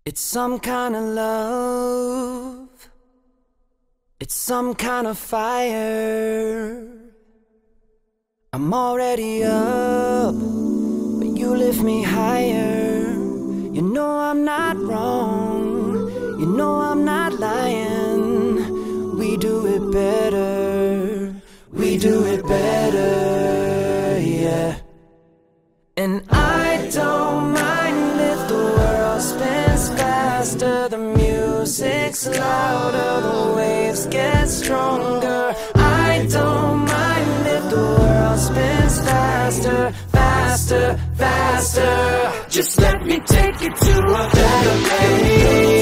It's some kind of love. It's some kind of fire. I'm already up, but you lift me higher. You know I'm not wrong. You know I'm not lying. We do it better. We do it better, yeah. And I don't mind if the world spins faster, the music's louder, the waves get stronger. I don't mind if the world spins faster, faster, faster. Just let me take you to a better place.